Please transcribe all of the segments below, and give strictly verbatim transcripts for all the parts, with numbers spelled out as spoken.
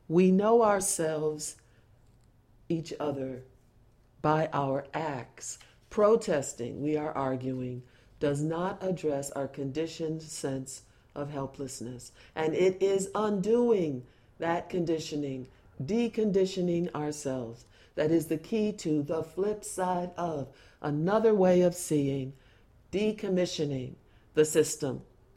We know ourselves, each other, by our acts. Protesting, we are arguing, does not address our conditioned sense of helplessness. And it is undoing that conditioning, deconditioning ourselves. That is the key to the flip side of another way of seeing, decommissioning the system.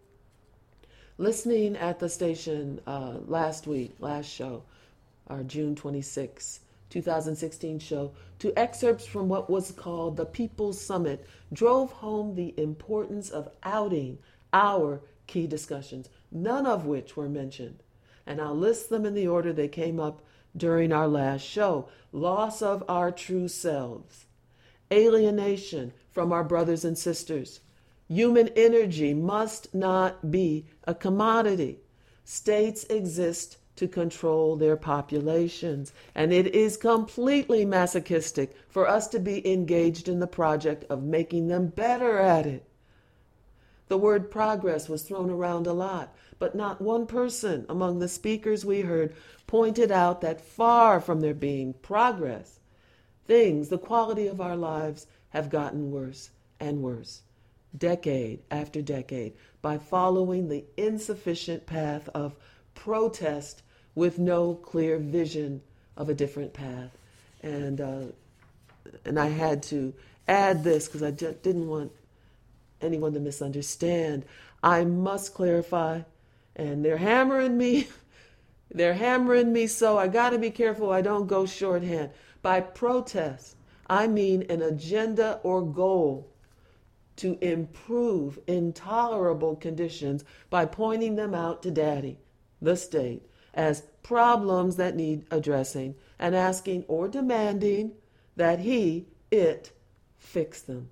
Listening at the station uh, last week, last show, our June twenty-sixth, twenty sixteen show, to excerpts from what was called the People's Summit, drove home the importance of outing our key discussions, none of which were mentioned. And I'll list them in the order they came up during our last show. Loss of our true selves, alienation from our brothers and sisters. Human energy must not be a commodity. States exist to control their populations, and it is completely masochistic for us to be engaged in the project of making them better at it. The word progress was thrown around a lot, but not one person among the speakers we heard pointed out that far from there being progress, things, the quality of our lives, have gotten worse and worse, decade after decade, by following the insufficient path of protest with no clear vision of a different path. And uh, and I had to add this because I just didn't want anyone to misunderstand. I must clarify, and they're hammering me, they're hammering me, so I got to be careful I don't go shorthand. By protest, I mean an agenda or goal to improve intolerable conditions by pointing them out to Daddy, the state, as problems that need addressing, and asking or demanding that he, it, fix them.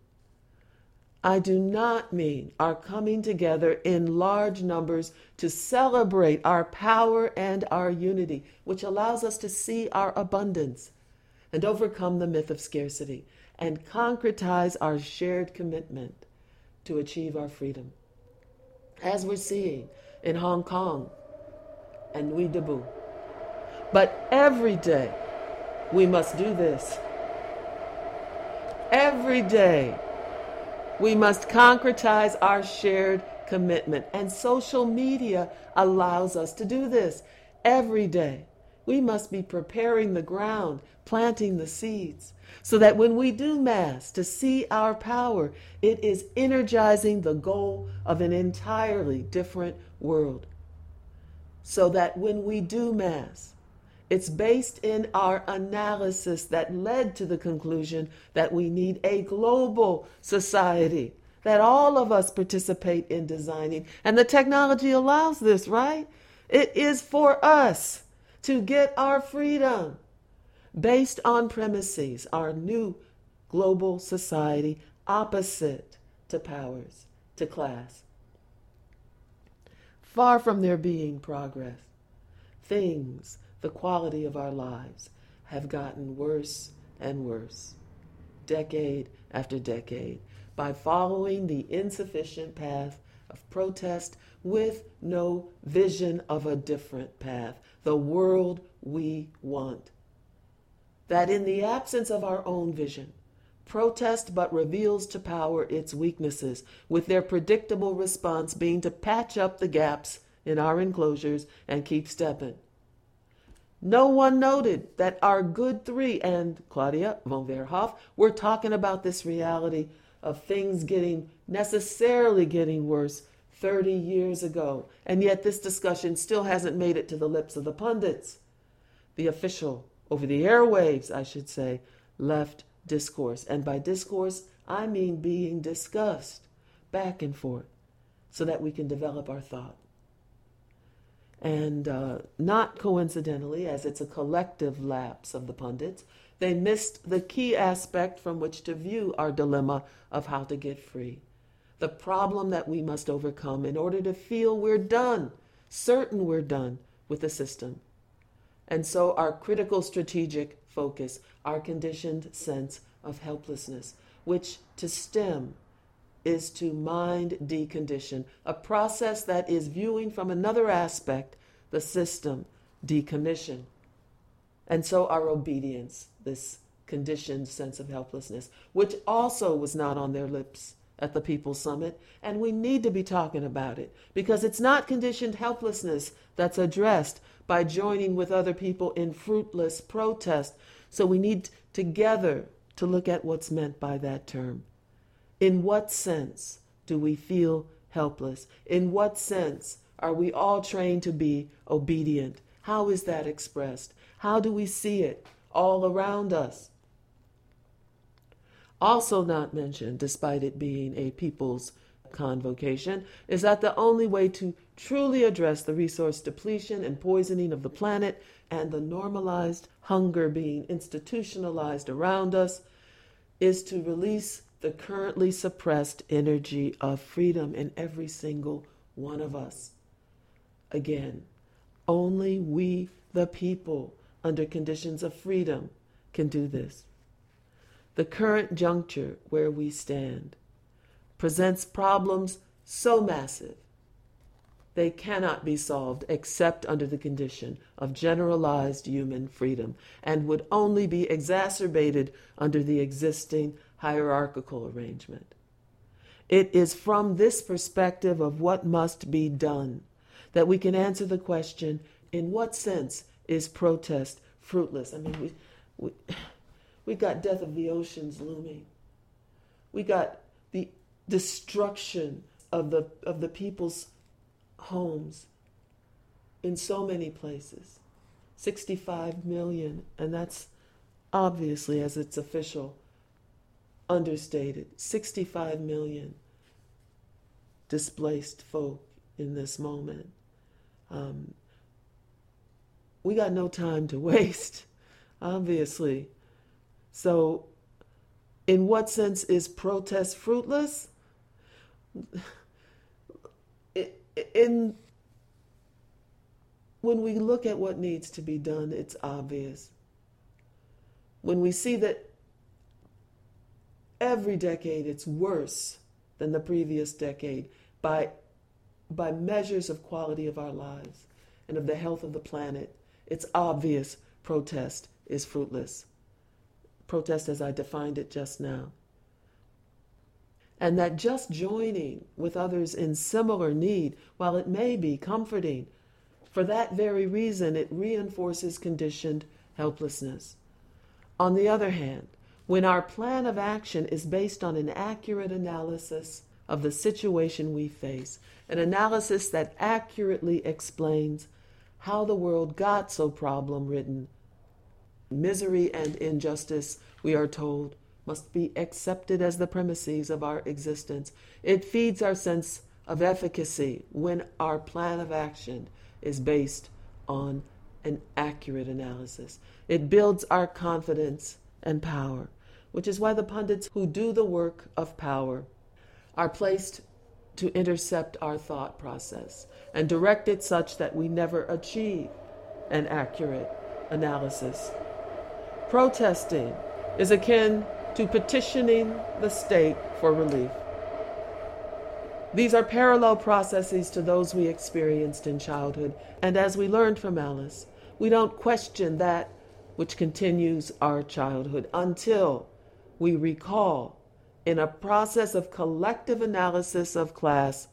I do not mean our coming together in large numbers to celebrate our power and our unity, which allows us to see our abundance and overcome the myth of scarcity and concretize our shared commitment to achieve our freedom, as we're seeing in Hong Kong and Nuit Debout. But every day we must do this. Every day we must concretize our shared commitment. And social media allows us to do this. Every day we must be preparing the ground, planting the seeds, so that when we do Mass to see our power, it is energizing the goal of an entirely different world. So that when we do Mass, it's based in our analysis that led to the conclusion that we need a global society, that all of us participate in designing. And the technology allows this, right? It is for us to get our freedom based on premises, our new global society opposite to powers, to class. Far from there being progress, things, the quality of our lives, have gotten worse and worse, decade after decade, by following the insufficient path of protest with no vision of a different path, the world we want. That in the absence of our own vision, protest but reveals to power its weaknesses, with their predictable response being to patch up the gaps in our enclosures and keep stepping. No one noted that our good three and Claudia von Weerhoff were talking about this reality of things getting, necessarily getting worse thirty years ago. And yet this discussion still hasn't made it to the lips of the pundits. The official, over the airwaves, I should say, left discourse. And by discourse, I mean being discussed back and forth so that we can develop our thought. And uh, not coincidentally, as it's a collective lapse of the pundits, they missed the key aspect from which to view our dilemma of how to get free. The problem that we must overcome in order to feel we're done, certain we're done with the system. And so our critical strategic focus, our conditioned sense of helplessness, which to stem is to mind decondition, a process that is viewing from another aspect the system, decommission. And so our obedience, this conditioned sense of helplessness, which also was not on their lips at the People's Summit. And we need to be talking about it because it's not conditioned helplessness that's addressed by joining with other people in fruitless protest. So we need together to look at what's meant by that term. In what sense do we feel helpless? In what sense are we all trained to be obedient? How is that expressed? How do we see it all around us? Also not mentioned, despite it being a people's convocation, is that the only way to truly address the resource depletion and poisoning of the planet and the normalized hunger being institutionalized around us is to release the currently suppressed energy of freedom in every single one of us. Again, only we, the people, under conditions of freedom, can do this. The current juncture where we stand presents problems so massive they cannot be solved except under the condition of generalized human freedom and would only be exacerbated under the existing hierarchical arrangement. It is from this perspective of what must be done that we can answer the question, in what sense is protest fruitless? I mean, we, we, we got death of the oceans looming. We got the destruction of the of the people's homes in so many places. sixty-five million, and that's obviously, as it's official, understated. sixty-five million displaced folk in this moment. Um, we got no time to waste, obviously. So, in what sense is protest fruitless? In when we look at what needs to be done, it's obvious. When we see that every decade it's worse than the previous decade by by measures of quality of our lives and of the health of the planet, it's obvious protest is fruitless. Protest as I defined it just now. And that just joining with others in similar need, while it may be comforting, for that very reason it reinforces conditioned helplessness. On the other hand, when our plan of action is based on an accurate analysis of the situation we face, an analysis that accurately explains how the world got so problem-ridden, misery and injustice, we are told, must be accepted as the premises of our existence. It feeds our sense of efficacy when our plan of action is based on an accurate analysis. It builds our confidence and power, which is why the pundits who do the work of power are placed to intercept our thought process and direct it such that we never achieve an accurate analysis. Protesting is akin to petitioning the state for relief. These are parallel processes to those we experienced in childhood, and as we learned from Alice, we don't question that which continues our childhood until we recall, in a process of collective analysis of class,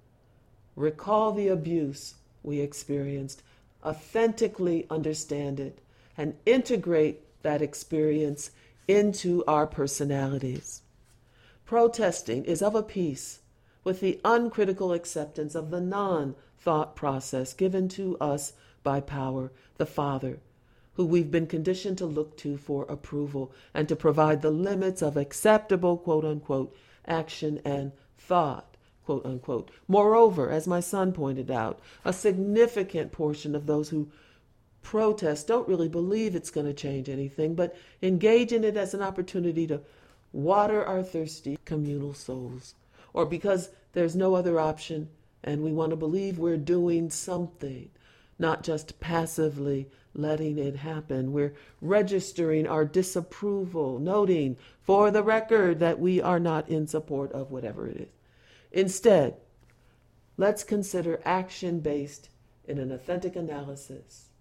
recall the abuse we experienced, authentically understand it, and integrate that experience into our personalities. Protesting is of a piece with the uncritical acceptance of the non-thought process given to us by power, the Father, who we've been conditioned to look to for approval and to provide the limits of acceptable, quote-unquote, action and thought, quote-unquote. Moreover, as my son pointed out, a significant portion of those who protest don't really believe it's going to change anything, but engage in it as an opportunity to water our thirsty communal souls, or because there's no other option and we want to believe we're doing something, not just passively letting it happen. We're registering our disapproval, noting for the record that we are not in support of whatever it is. Instead, let's consider action based in an authentic analysis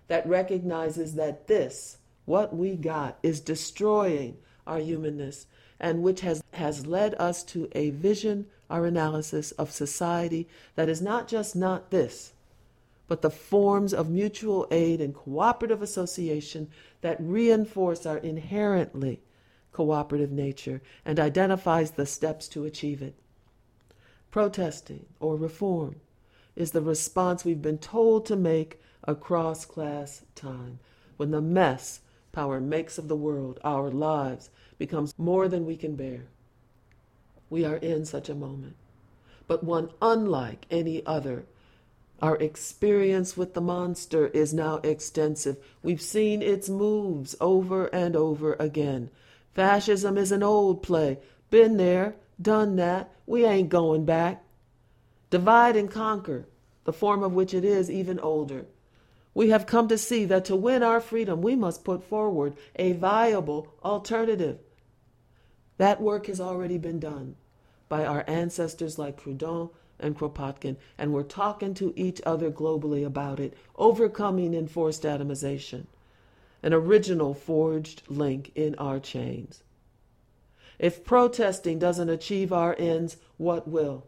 that recognizes that this, what we got, is destroying our humanness, and which has, has led us to a vision, our analysis of society that is not just not this, but the forms of mutual aid and cooperative association that reinforce our inherently cooperative nature and identifies the steps to achieve it. Protesting or reform is the response we've been told to make across class time, when the mess power makes of the world, our lives, becomes more than we can bear. We are in such a moment, but one unlike any other. Our experience with the monster is now extensive. We've seen its moves over and over again. Fascism is an old play. Been there, done that. We ain't going back. Divide and conquer, the form of which it is even older. We have come to see that to win our freedom, we must put forward a viable alternative. That work has already been done by our ancestors like Proudhon and Kropotkin, and we're talking to each other globally about it, overcoming enforced atomization, an original forged link in our chains. If protesting doesn't achieve our ends, what will?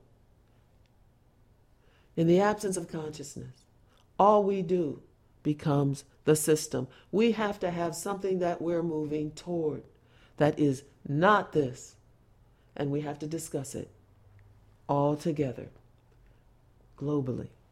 In the absence of consciousness, all we do becomes the system. We have to have something that we're moving toward that is not this, and we have to discuss it all together, globally.